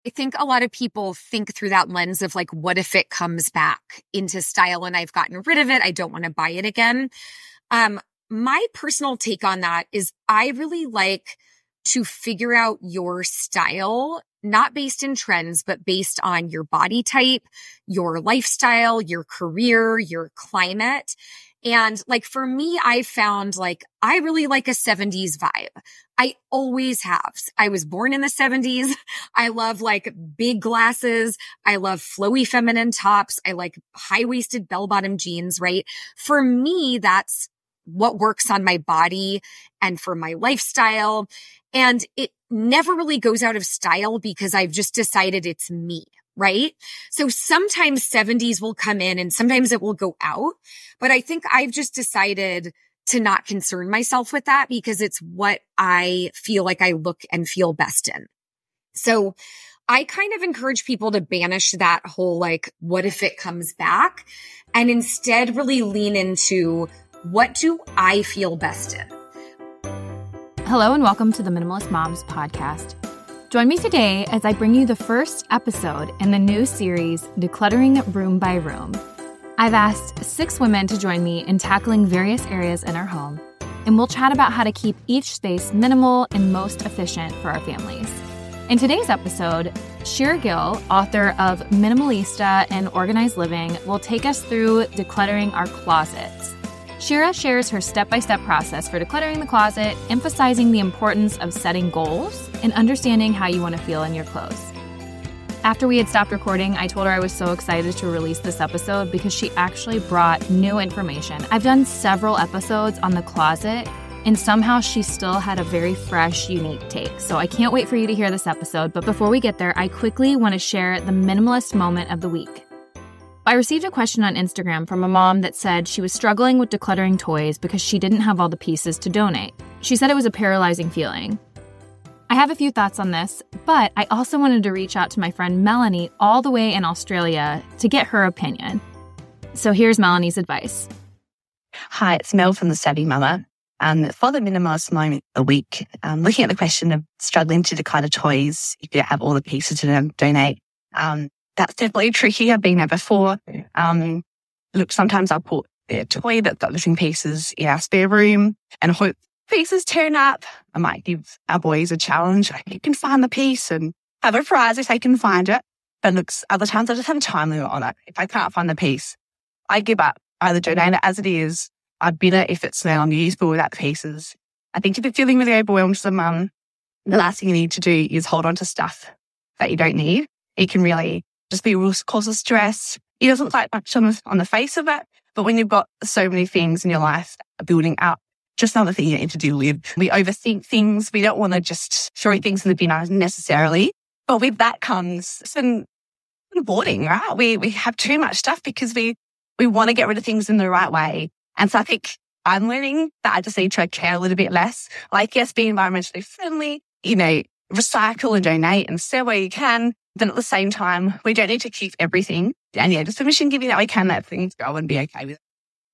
I think a lot of people think through that lens of like, what if it comes back into style and I've gotten rid of it? I don't want to buy it again. My personal take on that is I really like to figure out your style, not based in trends, but based on your body type, your lifestyle, your career, your climate. And like for me, I found like I really like a 70s vibe. I always have. I was born in the 70s. I love like big glasses. I love flowy feminine tops. I like high-waisted bell-bottom jeans, right? For me, that's what works on my body and for my lifestyle. And it never really goes out of style because I've just decided it's me, right? So sometimes 70s will come in and sometimes it will go out. But I think I've just decided to not concern myself with that because it's what I feel like I look and feel best in. So I kind of encourage people to banish that whole like, what if it comes back? And instead really lean into what do I feel best in? Hello and welcome to the Minimalist Moms podcast. Join me today as I bring you the first episode in the new series, Decluttering Room by Room. I've asked 6 women to join me in tackling various areas in our home, and we'll chat about how to keep each space minimal and most efficient for our families. In today's episode, Shira Gill, author of Minimalista and Organized Living, will take us through decluttering our closets. Shira shares her step-by-step process for decluttering the closet, emphasizing the importance of setting goals and understanding how you want to feel in your clothes. After we had stopped recording, I told her I was so excited to release this episode because she actually brought new information. I've done several episodes on the closet, and somehow she still had a very fresh, unique take. So I can't wait for you to hear this episode. But before we get there, I quickly want to share the minimalist moment of the week. I received a question on Instagram from a mom that said she was struggling with decluttering toys because she didn't have all the pieces to donate. She said it was a paralyzing feeling. I have a few thoughts on this, but I also wanted to reach out to my friend Melanie all the way in Australia to get her opinion. So here's Melanie's advice. Hi, it's Mel from The Savvy Mama. For the minimalist moment of the week, looking at the question of struggling to declutter toys if you have all the pieces to donate, that's definitely tricky. I've been there before. Look, sometimes I'll put a toy that's got missing pieces in our spare room and hope pieces turn up. I might give our boys a challenge. Like, you can find the piece and have a prize if they can find it. But look, other times I just have a time limit on it. If I can't find the piece, I give up. Either donate it as it is. I'd bin it if it's no longer usable without the pieces. I think if you're feeling really overwhelmed as a mum, the last thing you need to do is hold on to stuff that you don't need. It can really just be a real cause of stress. It doesn't look like much on the face of it, but when you've got so many things in your life building up, just another thing you need to deal with. We overthink things. We don't want to just throw things in the bin unnecessarily. But with that comes some hoarding, right? We have too much stuff because we want to get rid of things in the right way. And so I think I'm learning that I just need to care a little bit less. Like, yes, be environmentally friendly, recycle and donate and sell where you can. Then at the same time, we don't need to keep everything. And just permission giving that we can let things go and be okay with it.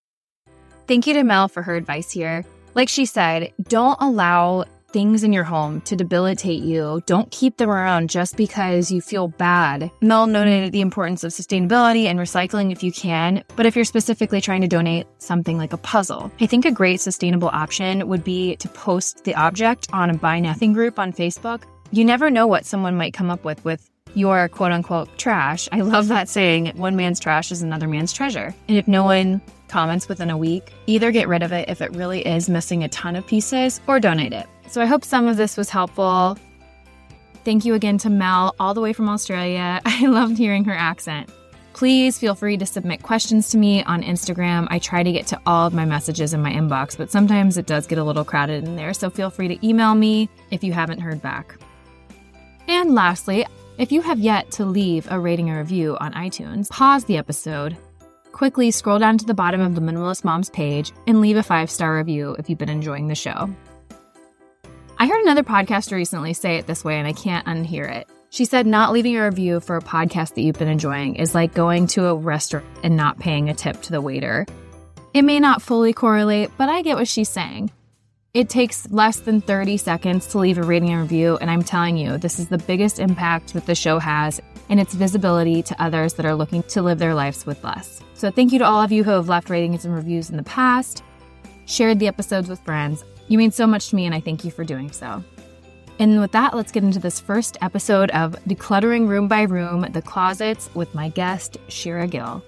Thank you to Mel for her advice here. Like she said, don't allow things in your home to debilitate you. Don't keep them around just because you feel bad. Mel noted the importance of sustainability and recycling if you can, but if you're specifically trying to donate something like a puzzle, I think a great sustainable option would be to post the object on a Buy Nothing group on Facebook. You never know what someone might come up with your quote-unquote trash. I love that saying, one man's trash is another man's treasure. And if no one comments within a week, either get rid of it if it really is missing a ton of pieces or donate it. So I hope some of this was helpful. Thank you again to Mel, all the way from Australia. I loved hearing her accent. Please feel free to submit questions to me on Instagram. I try to get to all of my messages in my inbox, but sometimes it does get a little crowded in there. So feel free to email me if you haven't heard back. And lastly, if you have yet to leave a rating or review on iTunes, pause the episode, quickly scroll down to the bottom of the Minimalist Moms page, and leave a 5-star review if you've been enjoying the show. I heard another podcaster recently say it this way, and I can't unhear it. She said not leaving a review for a podcast that you've been enjoying is like going to a restaurant and not paying a tip to the waiter. It may not fully correlate, but I get what she's saying. It takes less than 30 seconds to leave a rating and review, and I'm telling you, this is the biggest impact that the show has in its visibility to others that are looking to live their lives with less. So thank you to all of you who have left ratings and reviews in the past, shared the episodes with friends. You mean so much to me, and I thank you for doing so. And with that, let's get into this first episode of Decluttering Room by Room, The Closets with my guest, Shira Gill.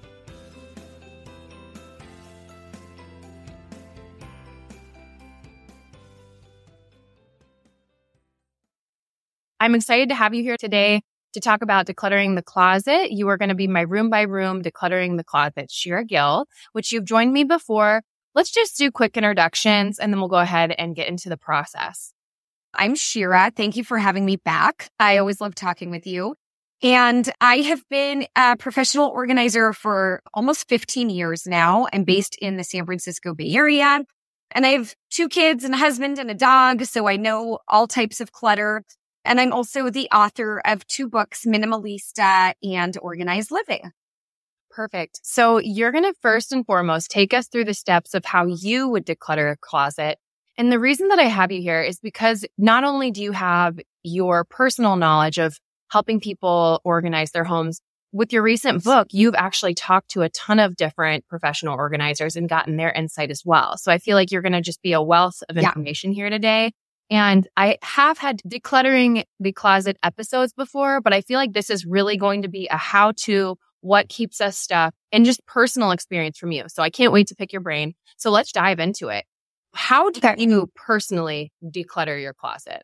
I'm excited to have you here today to talk about decluttering the closet. You are going to be my room by room decluttering the closet, Shira Gill, which you've joined me before. Let's just do quick introductions and then we'll go ahead and get into the process. I'm Shira. Thank you for having me back. I always love talking with you. And I have been a professional organizer for almost 15 years now. I'm based in the San Francisco Bay Area. And I have 2 kids and a husband and a dog, so I know all types of clutter. And I'm also the author of 2 books, Minimalista and Organized Living. Perfect. So you're going to first and foremost take us through the steps of how you would declutter a closet. And the reason that I have you here is because not only do you have your personal knowledge of helping people organize their homes, with your recent book, you've actually talked to a ton of different professional organizers and gotten their insight as well. So I feel like you're going to just be a wealth of information here today. And I have had decluttering the closet episodes before, but I feel like this is really going to be a how-to, what keeps us stuck, and just personal experience from you. So I can't wait to pick your brain. So let's dive into it. How do you personally declutter your closet?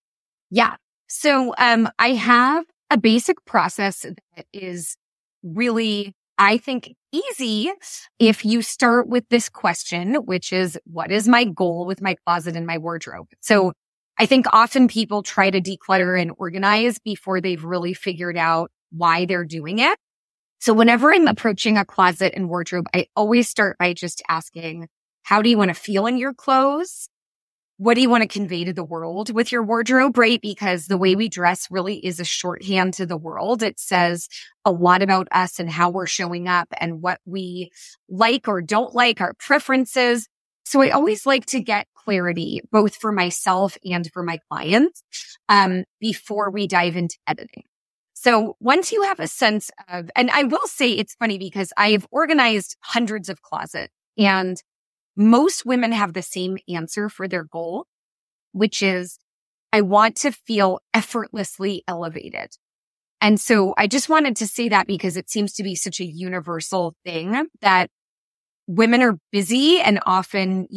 Yeah. So I have a basic process that is really, I think, easy if you start with this question, which is, what is my goal with my closet and my wardrobe? So I think often people try to declutter and organize before they've really figured out why they're doing it. So whenever I'm approaching a closet and wardrobe, I always start by just asking, how do you want to feel in your clothes? What do you want to convey to the world with your wardrobe, right? Because the way we dress really is a shorthand to the world. It says a lot about us and how we're showing up and what we like or don't like, our preferences. So I always like to get clarity, both for myself and for my clients, before we dive into editing. So once you have a sense of, and I will say it's funny because I've organized hundreds of closets, and most women have the same answer for their goal, which is, I want to feel effortlessly elevated. And so I just wanted to say that because it seems to be such a universal thing that women are busy and often,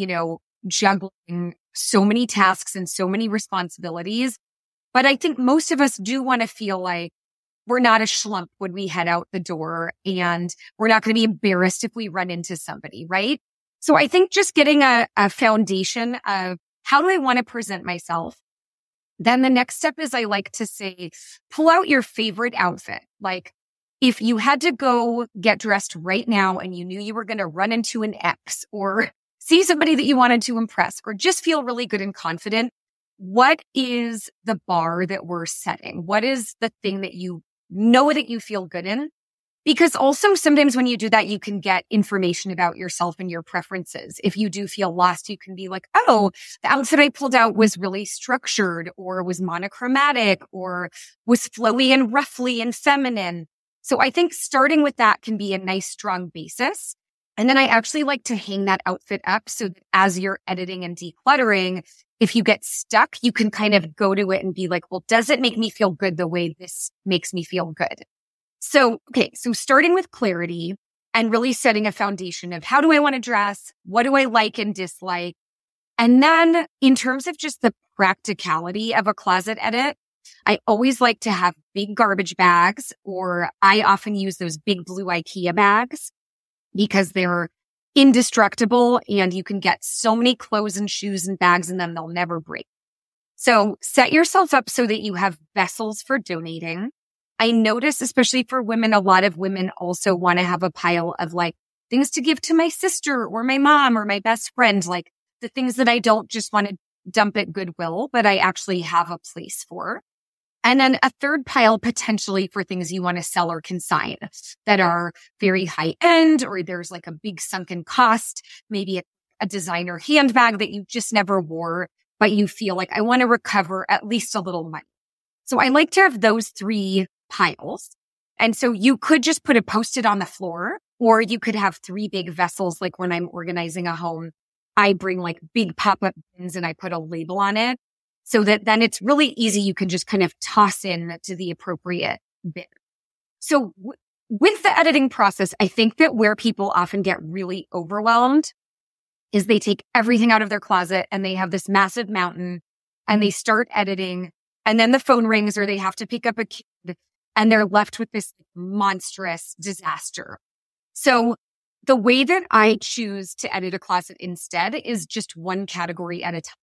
juggling so many tasks and so many responsibilities. But I think most of us do want to feel like we're not a schlump when we head out the door, and we're not going to be embarrassed if we run into somebody, right? So I think just getting a foundation of how do I want to present myself? Then the next step is, I like to say, pull out your favorite outfit. Like if you had to go get dressed right now and you knew you were going to run into an ex or see somebody that you wanted to impress or just feel really good and confident, what is the bar that we're setting? What is the thing that you know that you feel good in? Because also sometimes when you do that, you can get information about yourself and your preferences. If you do feel lost, you can be like, oh, the outfit I pulled out was really structured or was monochromatic or was flowy and ruffly and feminine. So I think starting with that can be a nice, strong basis. And then I actually like to hang that outfit up so that as you're editing and decluttering, if you get stuck, you can kind of go to it and be like, well, does it make me feel good the way this makes me feel good? So starting with clarity and really setting a foundation of how do I want to dress? What do I like and dislike? And then in terms of just the practicality of a closet edit, I always like to have big garbage bags, or I often use those big blue IKEA bags because they're indestructible and you can get so many clothes and shoes and bags in them, they'll never break. So set yourself up so that you have vessels for donating. I notice, especially for women, a lot of women also want to have a pile of like things to give to my sister or my mom or my best friend, like the things that I don't just want to dump at Goodwill, but I actually have a place for. And then a third pile potentially for things you want to sell or consign that are very high end, or there's like a big sunken cost, maybe a designer handbag that you just never wore, but you feel like I want to recover at least a little money. So I like to have those 3 piles. And so you could just put a Post-it on the floor, or you could have 3 big vessels. Like when I'm organizing a home, I bring like big pop-up bins and I put a label on it so that then it's really easy. You can just kind of toss in to the appropriate bin. So with the editing process, I think that where people often get really overwhelmed is they take everything out of their closet and they have this massive mountain and they start editing, and then the phone rings or they have to pick up a kid and they're left with this monstrous disaster. So the way that I choose to edit a closet instead is just one category at a time.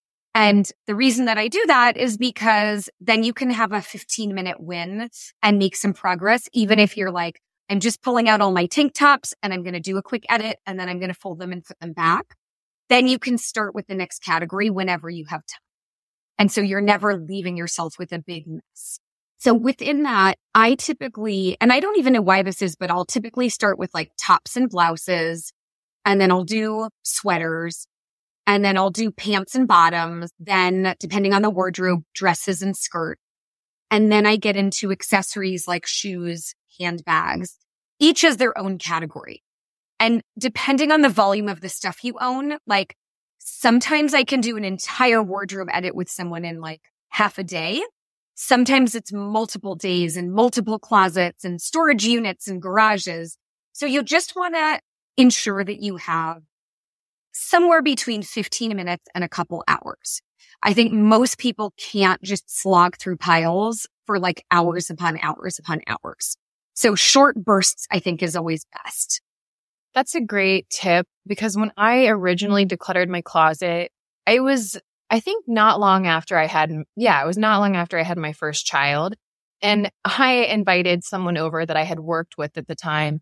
And the reason that I do that is because then you can have a 15-minute win and make some progress, even if you're like, I'm just pulling out all my tank tops and I'm going to do a quick edit and then I'm going to fold them and put them back. Then you can start with the next category whenever you have time. And so you're never leaving yourself with a big mess. So within that, I typically, and I don't even know why this is, but I'll typically start with like tops and blouses, and then I'll do sweaters, and then I'll do pants and bottoms, then depending on the wardrobe, dresses and skirt. And then I get into accessories like shoes, handbags. Each has their own category. And depending on the volume of the stuff you own, like sometimes I can do an entire wardrobe edit with someone in like half a day. Sometimes it's multiple days and multiple closets and storage units and garages. So you just want to ensure that you have somewhere between 15 minutes and a couple hours. I think most people can't just slog through piles for like hours upon hours upon hours. So short bursts, I think, is always best. That's a great tip, because when I originally decluttered my closet, I think not long after I had my first child. And I invited someone over that I had worked with at the time.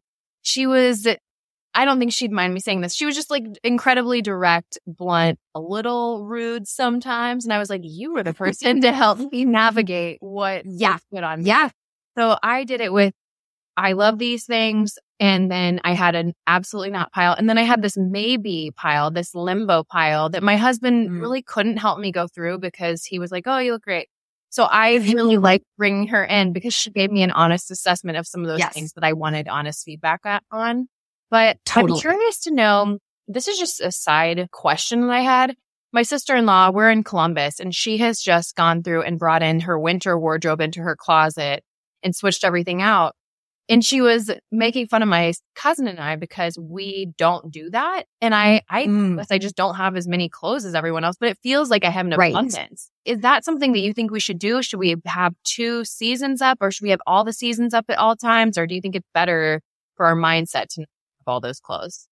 I don't think she'd mind me saying this. She was just like incredibly direct, blunt, a little rude sometimes. And I was like, you were the person to help me navigate what put on me. Yeah. So I did it with, I love these things. And then I had an absolutely not pile. And then I had this maybe pile, this limbo pile that my husband really couldn't help me go through because he was like, oh, you look great. So I really liked bringing her in because she gave me an honest assessment of some of those things that I wanted honest feedback on. But I'm curious to know, this is just a side question that I had. My sister-in-law, we're in Columbus, and she has just gone through and brought in her winter wardrobe into her closet and switched everything out. And she was making fun of my cousin and I because we don't do that. And I guess I just don't have as many clothes as everyone else, but it feels like I have an abundance. Is that something that you think we should do? Should we have 2 seasons up, or should we have all the seasons up at all times? Or do you think it's better for our mindset to have all those clothes?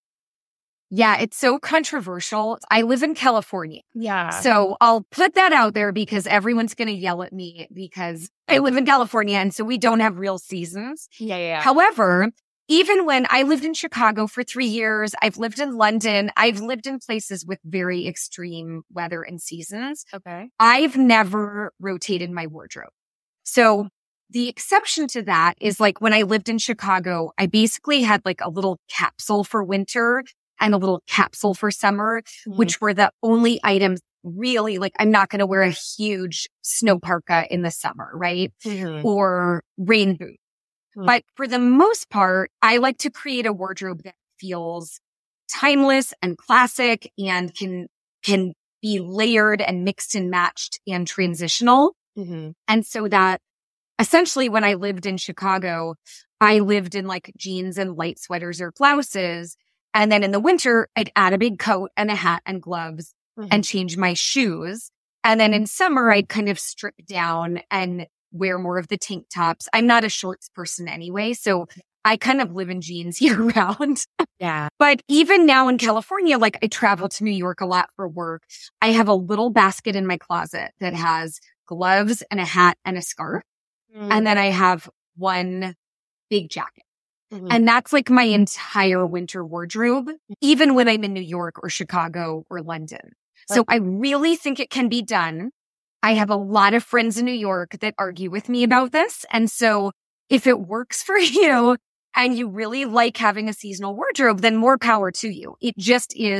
Yeah, it's so controversial. I live in California. Yeah. So I'll put that out there because everyone's going to yell at me because I live in California and so we don't have real seasons. Yeah. However, even when I lived in Chicago for 3 years, I've lived in London, I've lived in places with very extreme weather and seasons. Okay. I've never rotated my wardrobe. So the exception to that is like when I lived in Chicago, I basically had like a little capsule for winter and a little capsule for summer, which were the only items really, like, I'm not going to wear a huge snow parka in the summer, right? Or rain boots. But for the most part, I like to create a wardrobe that feels timeless and classic and can be layered and mixed and matched and transitional. And so that essentially when I lived in Chicago, I lived in like jeans and light sweaters or blouses. And then in the winter, I'd add a big coat and a hat and gloves and change my shoes. And then in summer, I'd kind of strip down and wear more of the tank tops. I'm not a shorts person anyway, so I kind of live in jeans year round. Yeah. But even now in California, like I travel to New York a lot for work. I have a little basket in my closet that has gloves and a hat and a scarf. And then I have one big jacket. And that's like my entire winter wardrobe, even when I'm in New York or Chicago or London. So I really think it can be done. I have a lot of friends in New York that argue with me about this. And so if it works for you and you really like having a seasonal wardrobe, then more power to you. It just is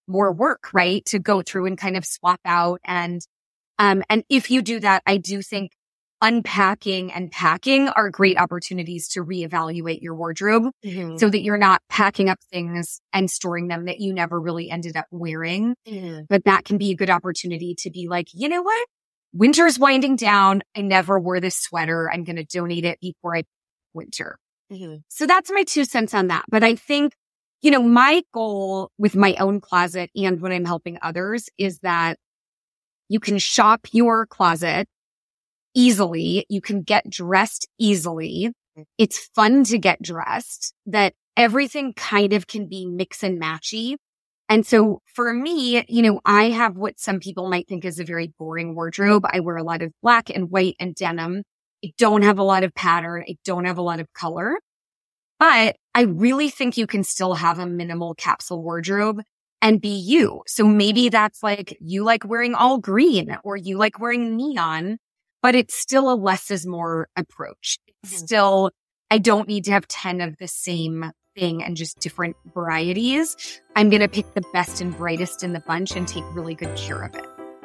more work, right? To go through and kind of swap out. And if you do that, I do think unpacking and packing are great opportunities to reevaluate your wardrobe so that you're not packing up things and storing them that you never really ended up wearing. But that can be a good opportunity to be like, you know what? Winter's winding down. I never wore this sweater. I'm going to donate it before I winter. So that's my 2 cents on that. But I think, my goal with my own closet and when I'm helping others is that you can shop your closet easily. You can get dressed easily. It's fun to get dressed, that everything kind of can be mix and matchy. And so for me, I have what some people might think is a very boring wardrobe. I wear a lot of black and white and denim. I don't have a lot of pattern. I don't have a lot of color, but I really think you can still have a minimal capsule wardrobe and be you. So maybe that's like, you like wearing all green or you like wearing neon, but it's still a less is more approach. Still, I don't need to have 10 of the same thing and just different varieties. I'm going to pick the best and brightest in the bunch and take really good care of it.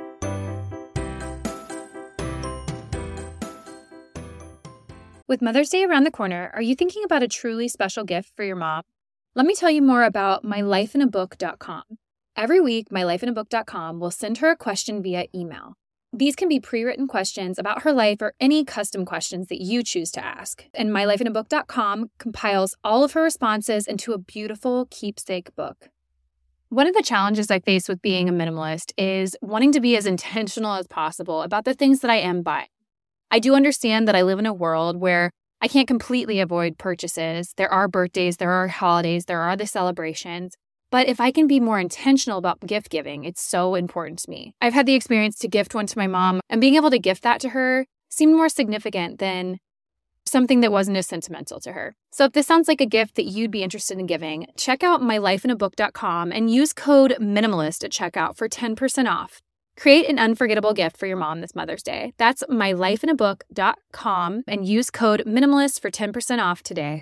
With Mother's Day around the corner, are you thinking about a truly special gift for your mom? Let me tell you more about mylifeinabook.com. Every week, mylifeinabook.com will send her a question via email. These can be pre-written questions about her life or any custom questions that you choose to ask. And mylifeinabook.com compiles all of her responses into a beautiful keepsake book. One of the challenges I face with being a minimalist is wanting to be as intentional as possible about the things that I am buying. I do understand that I live in a world where I can't completely avoid purchases. There are birthdays, there are holidays, there are the celebrations. But if I can be more intentional about gift giving, it's so important to me. I've had the experience to gift one to my mom, and being able to gift that to her seemed more significant than something that wasn't as sentimental to her. So if this sounds like a gift that you'd be interested in giving, check out mylifeinabook.com and use code MINIMALIST at checkout for 10% off. Create an unforgettable gift for your mom this Mother's Day. That's mylifeinabook.com and use code MINIMALIST for 10% off today.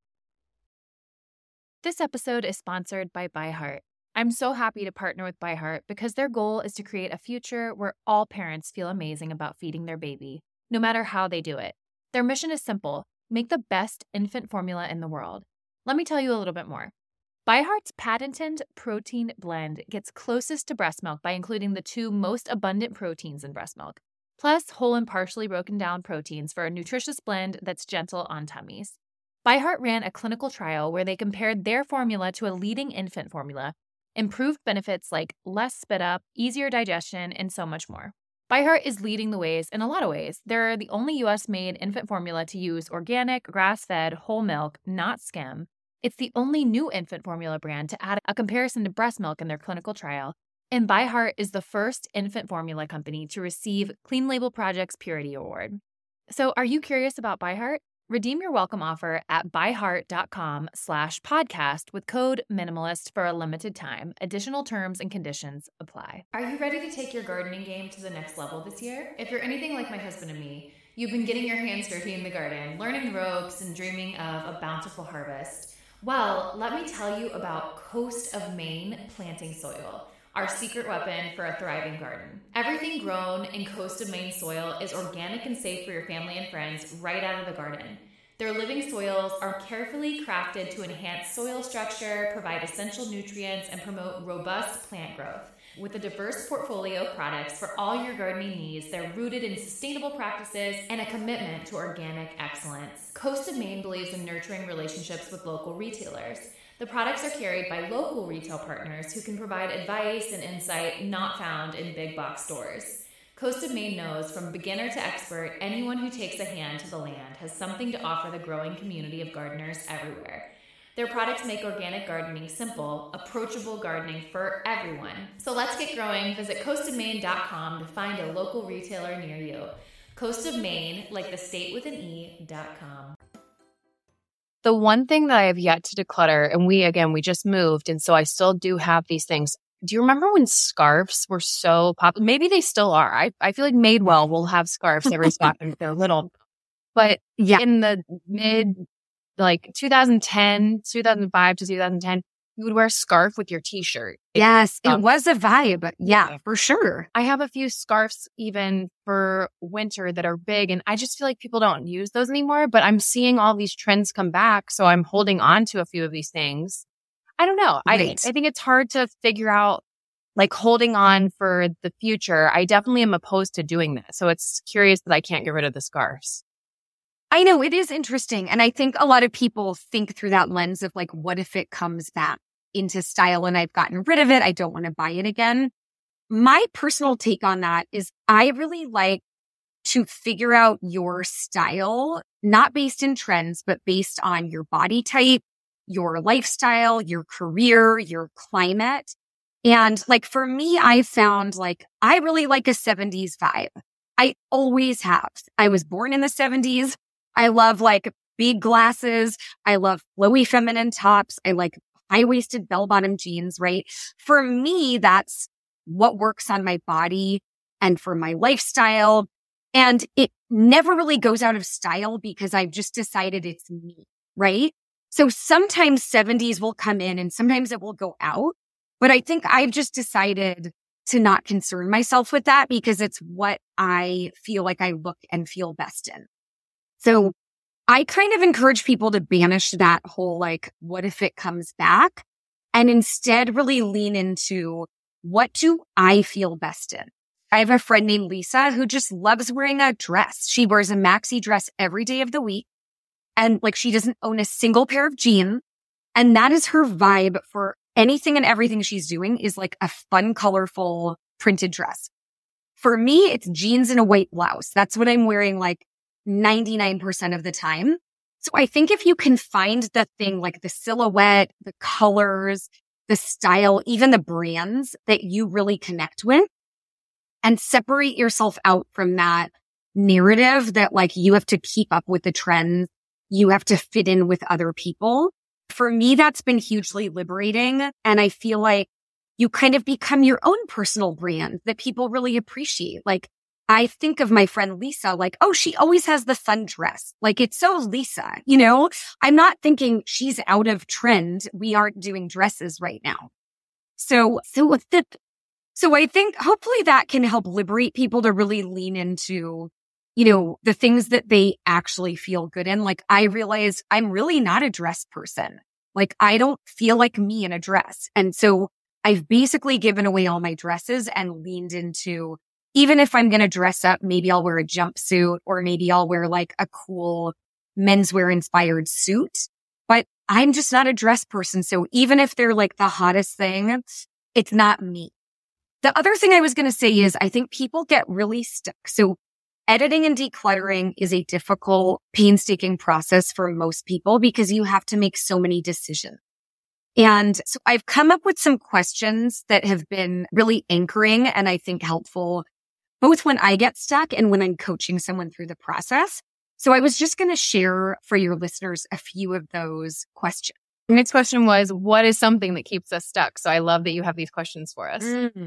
This episode is sponsored by ByHeart. I'm so happy to partner with ByHeart because their goal is to create a future where all parents feel amazing about feeding their baby, no matter how they do it. Their mission is simple: make the best infant formula in the world. Let me tell you a little bit more. ByHeart's patented protein blend gets closest to breast milk by including the 2 most abundant proteins in breast milk, plus whole and partially broken down proteins for a nutritious blend that's gentle on tummies. ByHeart ran a clinical trial where they compared their formula to a leading infant formula, improved benefits like less spit up, easier digestion, and so much more. ByHeart is leading the ways in a lot of ways. They're the only U.S.-made infant formula to use organic, grass-fed, whole milk, not skim. It's the only new infant formula brand to add a comparison to breast milk in their clinical trial. And ByHeart is the first infant formula company to receive Clean Label Project's Purity Award. So are you curious about ByHeart? Redeem your welcome offer at byheart.com/podcast with code MINIMALIST for a limited time. Additional terms and conditions apply. Are you ready to take your gardening game to the next level this year? If you're anything like my husband and me, you've been getting your hands dirty in the garden, learning the ropes, and dreaming of a bountiful harvest. Well, let me tell you about Coast of Maine planting soil, our secret weapon for a thriving garden. Everything grown in Coast of Maine soil is organic and safe for your family and friends right out of the garden. Their living soils are carefully crafted to enhance soil structure, provide essential nutrients, and promote robust plant growth. With a diverse portfolio of products for all your gardening needs, they're rooted in sustainable practices and a commitment to organic excellence. Coast of Maine believes in nurturing relationships with local retailers. The products are carried by local retail partners who can provide advice and insight not found in big box stores. Coast of Maine knows from beginner to expert, anyone who takes a hand to the land has something to offer the growing community of gardeners everywhere. Their products make organic gardening simple, approachable gardening for everyone. So let's get growing. Visit coastofmaine.com to find a local retailer near you. Coast of Maine, like the state with an E.com. The one thing that I have yet to declutter, and we just moved, and so I still do have these things. Do you remember when scarves were so popular? Maybe they still are. I feel like Madewell will have scarves every spot if they're little. But in the mid, 2005 to 2010, You would wear a scarf with your t-shirt. Yes, it was a vibe. Yeah, for sure. I have a few scarves even for winter that are big, and I just feel like people don't use those anymore, but I'm seeing all these trends come back, so I'm holding on to a few of these things. I don't know. Right. I think it's hard to figure out, like, holding on for the future. I definitely am opposed to doing that. So it's curious that I can't get rid of the scarves. I know it is interesting. And I think a lot of people think through that lens of like, what if it comes back into style and I've gotten rid of it? I don't want to buy it again. My personal take on that is I really like to figure out your style, not based in trends, but based on your body type, your lifestyle, your career, your climate. And like for me, I found like I really like a 70s vibe. I always have. I was born in the 70s. I love like big glasses. I love flowy feminine tops. I like high-waisted bell-bottom jeans, right? For me, that's what works on my body and for my lifestyle. And it never really goes out of style because I've just decided it's me, right? So sometimes 70s will come in and sometimes it will go out. But I think I've just decided to not concern myself with that because it's what I feel like I look and feel best in. So I kind of encourage people to banish that whole, like, what if it comes back and instead really lean into what do I feel best in? I have a friend named Lisa who just loves wearing a dress. She wears a maxi dress every day of the week. And like, she doesn't own a single pair of jeans. And that is her vibe for anything and everything she's doing is like a fun, colorful printed dress. For me, it's jeans and a white blouse. That's what I'm wearing like 99% of the time. So I think if you can find the thing like the silhouette, the colors, the style, even the brands that you really connect with and separate yourself out from that narrative that like you have to keep up with the trends, you have to fit in with other people. For me, that's been hugely liberating. And I feel like you kind of become your own personal brand that people really appreciate. Like I think of my friend Lisa, like, oh, she always has the fun dress. Like it's so Lisa, you know, I'm not thinking she's out of trend. We aren't doing dresses right now. So I think hopefully that can help liberate people to really lean into, you know, the things that they actually feel good in. Like I realized I'm really not a dress person. Like I don't feel like me in a dress. And so I've basically given away all my dresses and leaned into, even if I'm going to dress up, maybe I'll wear a jumpsuit or maybe I'll wear like a cool menswear inspired suit, but I'm just not a dress person. So even if they're like the hottest thing, it's not me. The other thing I was going to say is I think people get really stuck. So editing and decluttering is a difficult, painstaking process for most people because you have to make so many decisions. And so I've come up with some questions that have been really anchoring and I think helpful both when I get stuck and when I'm coaching someone through the process. So I was just going to share for your listeners a few of those questions. The next question was, what is something that keeps us stuck? So I love that you have these questions for us.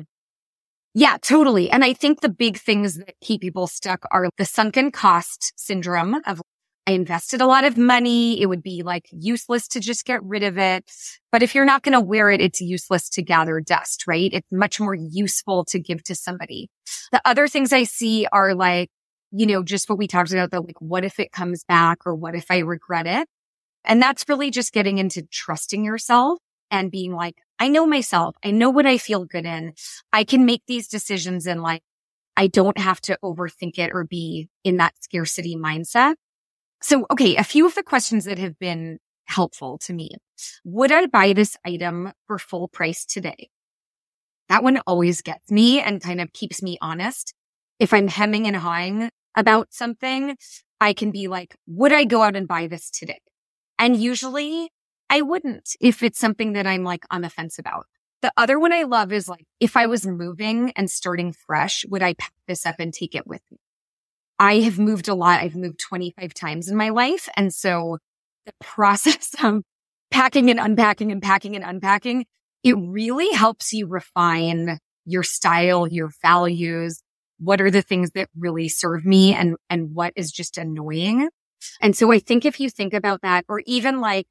Yeah, totally. And I think the big things that keep people stuck are the sunken cost syndrome of I invested a lot of money. It would be like useless to just get rid of it. But if you're not going to wear it, it's useless to gather dust, right? It's much more useful to give to somebody. The other things I see are like, you know, just what we talked about, the like, what if it comes back or what if I regret it? And that's really just getting into trusting yourself and being like, I know myself. I know what I feel good in. I can make these decisions and like, I don't have to overthink it or be in that scarcity mindset. So, okay, a few of the questions that have been helpful to me. Would I buy this item for full price today? That one always gets me and kind of keeps me honest. If I'm hemming and hawing about something, I can be like, would I go out and buy this today? And usually I wouldn't if it's something that I'm like on the fence about. The other one I love is like, if I was moving and starting fresh, would I pack this up and take it with me? I have moved a lot. I've moved 25 times in my life. And so the process of packing and unpacking and packing and unpacking, it really helps you refine your style, your values. What are the things that really serve me and what is just annoying? And so I think if you think about that, or even like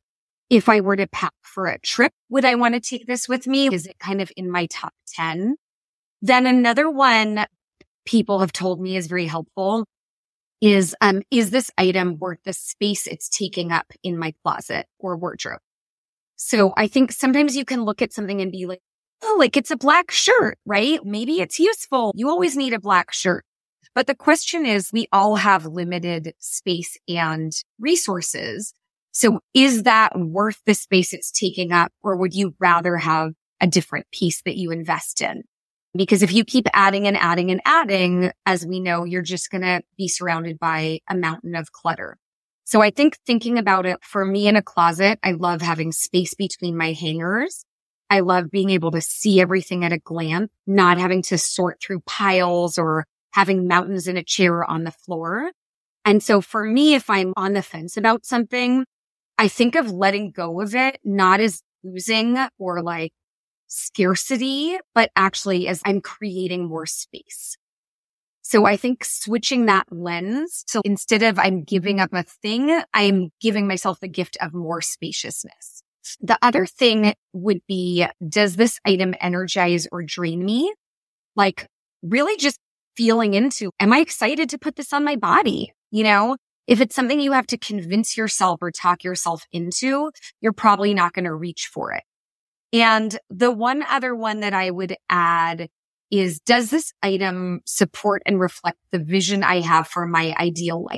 If I were to pack for a trip, would I want to take this with me? Is it kind of in my top 10? Then another one people have told me is very helpful is this item worth the space it's taking up in my closet or wardrobe? So I think sometimes you can look at something and be like, oh, like it's a black shirt, right? Maybe it's useful. You always need a black shirt. But the question is, we all have limited space and resources. So is that worth the space it's taking up, or would you rather have a different piece that you invest in? Because if you keep adding and adding and adding, as we know, you're just going to be surrounded by a mountain of clutter. So I think thinking about it for me in a closet, I love having space between my hangers. I love being able to see everything at a glance, not having to sort through piles or having mountains in a chair on the floor. And so for me, if I'm on the fence about something, I think of letting go of it, not as losing or like scarcity, but actually as I'm creating more space. So I think switching that lens. So instead of I'm giving up a thing, I'm giving myself the gift of more spaciousness. The other thing would be, does this item energize or drain me? Like really just feeling into, am I excited to put this on my body? You know, if it's something you have to convince yourself or talk yourself into, you're probably not going to reach for it. And the one other one that I would add is, does this item support and reflect the vision I have for my ideal life?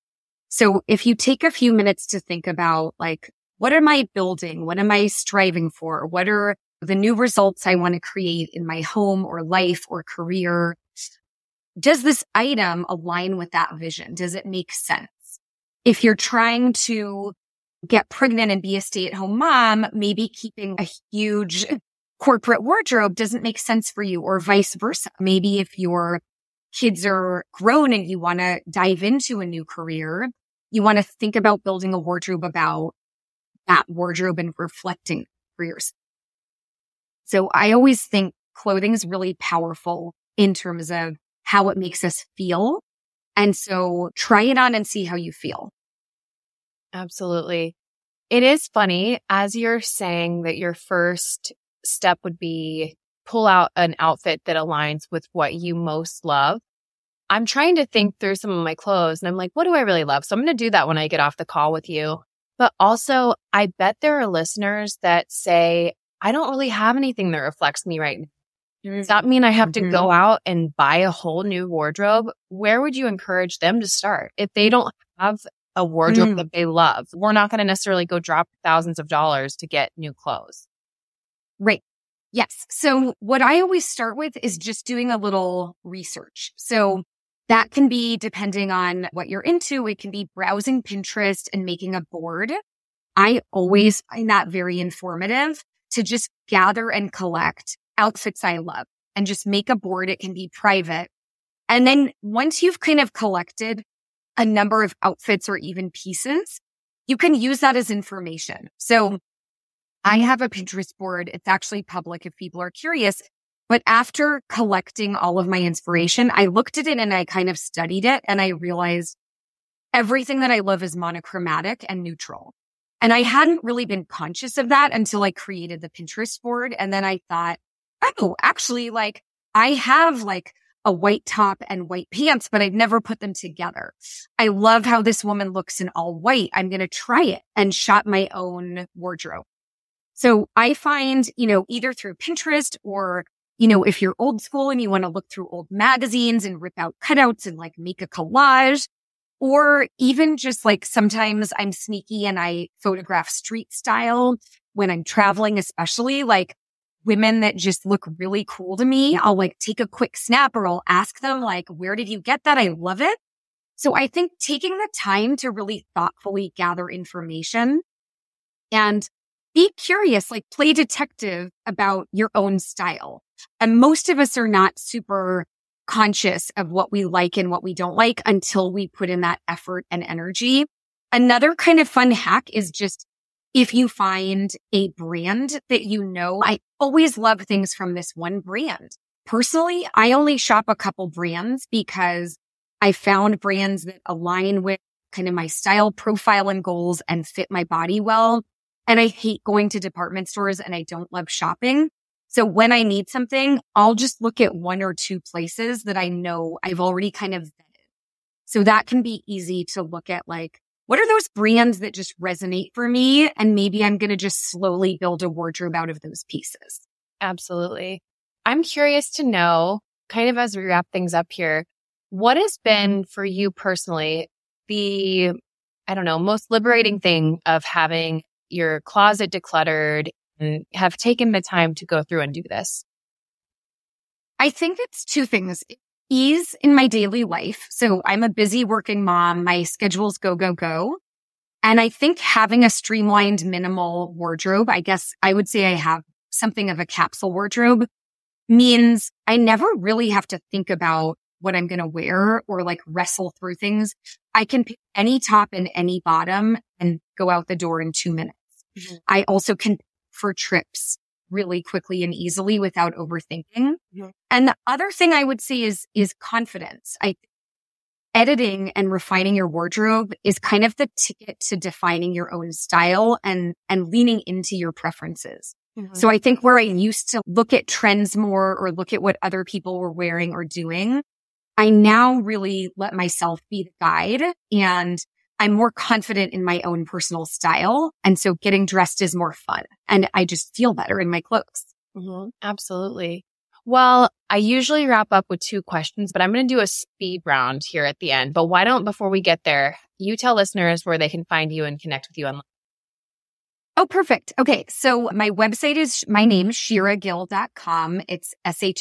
So if you take a few minutes to think about like, what am I building? What am I striving for? What are the new results I want to create in my home or life or career? Does this item align with that vision? Does it make sense? If you're trying to get pregnant and be a stay-at-home mom, maybe keeping a huge corporate wardrobe doesn't make sense for you, or vice versa. Maybe if your kids are grown and you want to dive into a new career, you want to think about building a wardrobe about that wardrobe and reflecting careers. So I always think clothing is really powerful in terms of how it makes us feel. And so try it on and see how you feel. Absolutely. It is funny, as you're saying that your first step would be pull out an outfit that aligns with what you most love. I'm trying to think through some of my clothes and I'm like, what do I really love? So I'm going to do that when I get off the call with you. But also, I bet there are listeners that say, I don't really have anything that reflects me right now. Does that mean I have to go out and buy a whole new wardrobe? Where would you encourage them to start? If they don't have a wardrobe that they love, we're not going to necessarily go drop thousands of dollars to get new clothes. Right. Yes. So what I always start with is just doing a little research. So that can be depending on what you're into. It can be browsing Pinterest and making a board. I always find that very informative to just gather and collect outfits I love and just make a board. It can be private. And then once you've kind of collected a number of outfits or even pieces, you can use that as information. So I have a Pinterest board. It's actually public if people are curious. But after collecting all of my inspiration, I looked at it and I kind of studied it and I realized everything that I love is monochromatic and neutral. And I hadn't really been conscious of that until I created the Pinterest board. And then I thought, oh, actually, like I have like a white top and white pants, but I've never put them together. I love how this woman looks in all white. I'm going to try it and shop my own wardrobe. So I find, either through Pinterest or, if you're old school and you want to look through old magazines and rip out cutouts and like make a collage, or even just like sometimes I'm sneaky and I photograph street style when I'm traveling, especially like women that just look really cool to me. I'll like take a quick snap or I'll ask them like, where did you get that? I love it. So I think taking the time to really thoughtfully gather information and be curious, like play detective about your own style. And most of us are not super conscious of what we like and what we don't like until we put in that effort and energy. Another kind of fun hack is just if you find a brand that I always love things from this one brand. Personally, I only shop a couple brands because I found brands that align with kind of my style profile and goals and fit my body well. and I hate going to department stores and I don't love shopping. So when I need something, I'll just look at one or two places that I know I've already kind of vetted. So that can be easy to look at, like, what are those brands that just resonate for me? And maybe I'm going to just slowly build a wardrobe out of those pieces. Absolutely. I'm curious to know, kind of as we wrap things up here, what has been for you personally the, most liberating thing of having your closet decluttered and have taken the time to go through and do this? I think it's two things. Ease in my daily life. So I'm a busy working mom. My schedules go. And I think having a streamlined, minimal wardrobe, I guess I would say I have something of a capsule wardrobe, means I never really have to think about what I'm going to wear or like wrestle through things. I can pick any top and any bottom and go out the door in 2 minutes. Mm-hmm. I also can for trips really quickly and easily without overthinking. Mm-hmm. And the other thing I would say is confidence. Editing and refining your wardrobe is kind of the ticket to defining your own style and leaning into your preferences. Mm-hmm. So I think where I used to look at trends more or look at what other people were wearing or doing, I now really let myself be the guide, and I'm more confident in my own personal style. And so getting dressed is more fun and I just feel better in my clothes. Mm-hmm. Absolutely. Well, I usually wrap up with 2 questions, but I'm going to do a speed round here at the end. But why don't, before we get there, you tell listeners where they can find you and connect with you online? Oh, perfect. Okay. So my website is my name, shiragill.com. It's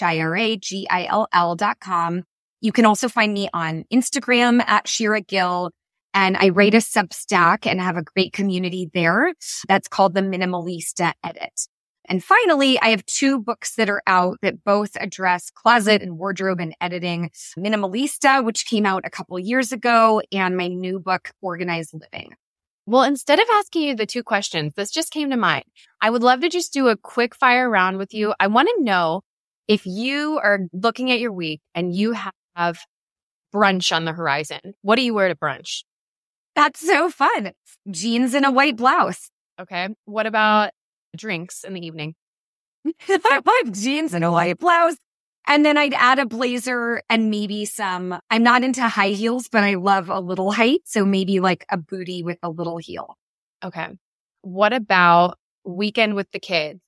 ShiraGill.com. You can also find me on Instagram at Shira Gill. And I write a Substack and have a great community there. That's called The Minimalista Edit. And finally, I have 2 books that are out that both address closet and wardrobe and editing. Minimalista, which came out a couple years ago, and my new book, Organized Living. Well, instead of asking you the 2 questions, this just came to mind. I would love to just do a quick fire round with you. I want to know if you are looking at your week and you have brunch on the horizon. What do you wear to brunch? That's so fun. Jeans and a white blouse. Okay. What about drinks in the evening? I love jeans and a white blouse. And then I'd add a blazer and maybe I'm not into high heels, but I love a little height. So maybe like a bootie with a little heel. Okay. What about weekend with the kids?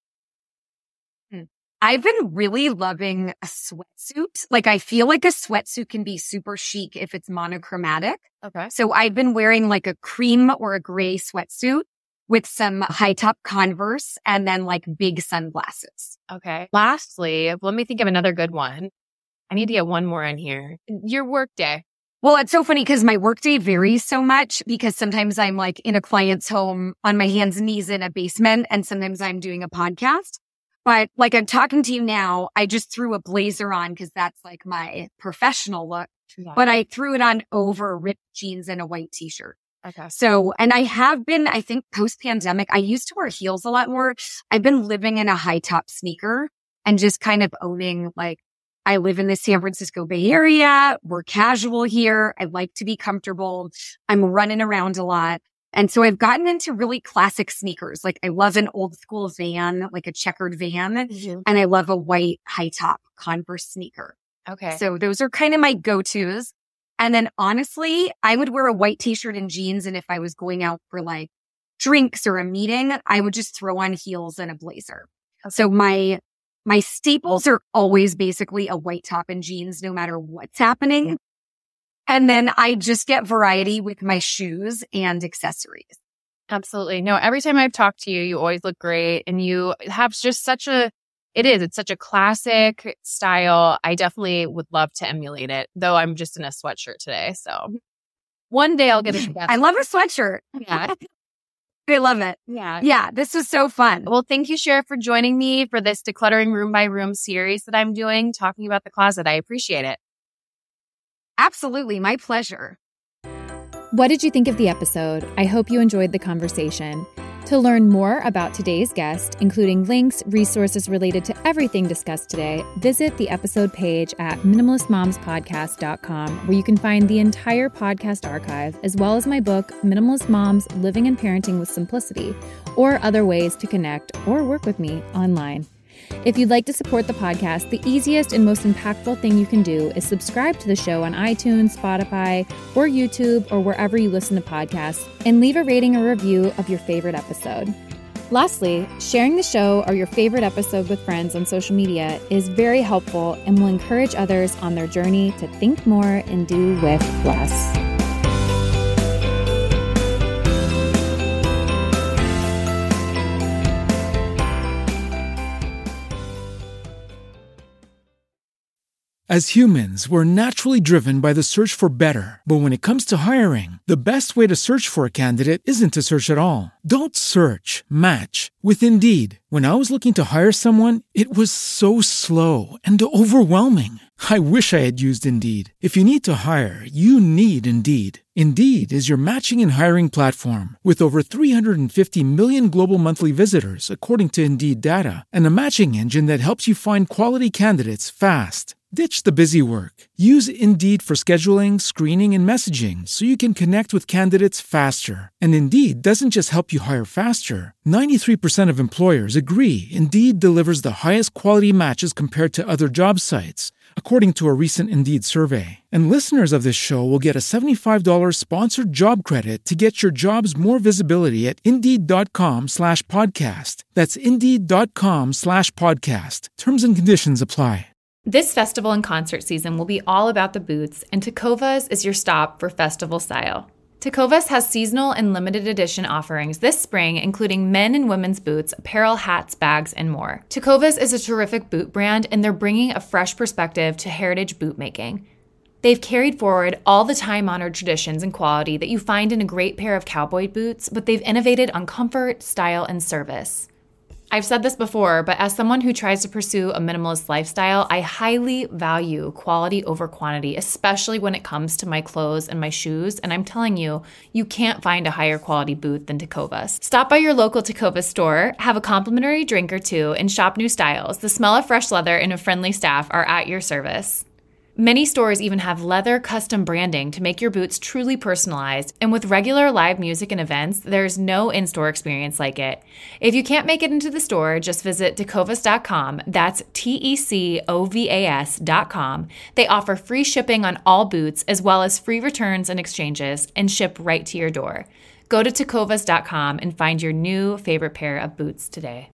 I've been really loving a sweatsuit. Like, I feel like a sweatsuit can be super chic if it's monochromatic. Okay. So I've been wearing like a cream or a gray sweatsuit with some high top Converse and then like big sunglasses. Okay. Lastly, let me think of another good one. I need to get one more in here. Your work day. Well, it's so funny because my workday varies so much because sometimes I'm like in a client's home on my hands and knees in a basement, and sometimes I'm doing a podcast. But like I'm talking to you now, I just threw a blazer on because that's like my professional look. Yeah. But I threw it on over ripped jeans and a white t-shirt. Okay. So, and I have been, I think post-pandemic, I used to wear heels a lot more. I've been living in a high top sneaker and just kind of owning, like, I live in the San Francisco Bay Area. We're casual here. I like to be comfortable. I'm running around a lot. And so I've gotten into really classic sneakers. Like, I love an old school Van, like a checkered Van. Mm-hmm. And I love a white high top Converse sneaker. Okay. So those are kind of my go-tos. And then honestly, I would wear a white t-shirt and jeans. And if I was going out for like drinks or a meeting, I would just throw on heels and a blazer. Okay. So my staples are always basically a white top and jeans, no matter what's happening. And then I just get variety with my shoes and accessories. Absolutely. No, every time I've talked to you, you always look great. And you have just it's such a classic style. I definitely would love to emulate it, though I'm just in a sweatshirt today. So one day I'll get a chance. I love a sweatshirt. Yeah. I love it. Yeah. Yeah. This was so fun. Well, thank you, Shira, for joining me for this Decluttering Room by Room series that I'm doing, talking about the closet. I appreciate it. Absolutely. My pleasure. What did you think of the episode? I hope you enjoyed the conversation. To learn more about today's guest, including links, resources related to everything discussed today, visit the episode page at minimalistmomspodcast.com, where you can find the entire podcast archive, as well as my book, Minimalist Moms: Living and Parenting with Simplicity, or other ways to connect or work with me online. If you'd like to support the podcast, the easiest and most impactful thing you can do is subscribe to the show on iTunes, Spotify, or YouTube, or wherever you listen to podcasts, and leave a rating or review of your favorite episode. Lastly, sharing the show or your favorite episode with friends on social media is very helpful and will encourage others on their journey to think more and do with less. As humans, we're naturally driven by the search for better. But when it comes to hiring, the best way to search for a candidate isn't to search at all. Don't search, match with Indeed. When I was looking to hire someone, it was so slow and overwhelming. I wish I had used Indeed. If you need to hire, you need Indeed. Indeed is your matching and hiring platform with over 350 million global monthly visitors, according to Indeed data, and a matching engine that helps you find quality candidates fast. Ditch the busy work. Use Indeed for scheduling, screening, and messaging so you can connect with candidates faster. And Indeed doesn't just help you hire faster. 93% of employers agree Indeed delivers the highest quality matches compared to other job sites, according to a recent Indeed survey. And listeners of this show will get a $75 sponsored job credit to get your jobs more visibility at Indeed.com/podcast. That's Indeed.com/podcast. Terms and conditions apply. This festival and concert season will be all about the boots, and Tecovas is your stop for festival style. Tecovas has seasonal and limited edition offerings this spring, including men and women's boots, apparel, hats, bags, and more. Tecovas is a terrific boot brand, and they're bringing a fresh perspective to heritage boot making. They've carried forward all the time-honored traditions and quality that you find in a great pair of cowboy boots, but they've innovated on comfort, style, and service. I've said this before, but as someone who tries to pursue a minimalist lifestyle, I highly value quality over quantity, especially when it comes to my clothes and my shoes. And I'm telling you, you can't find a higher quality boot than Tecovas. Stop by your local Tecovas store, have a complimentary drink or two, and shop new styles. The smell of fresh leather and a friendly staff are at your service. Many stores even have leather custom branding to make your boots truly personalized, and with regular live music and events, there's no in-store experience like it. If you can't make it into the store, just visit tecovas.com. That's TECOVAS.com. They offer free shipping on all boots, as well as free returns and exchanges, and ship right to your door. Go to tecovas.com and find your new favorite pair of boots today.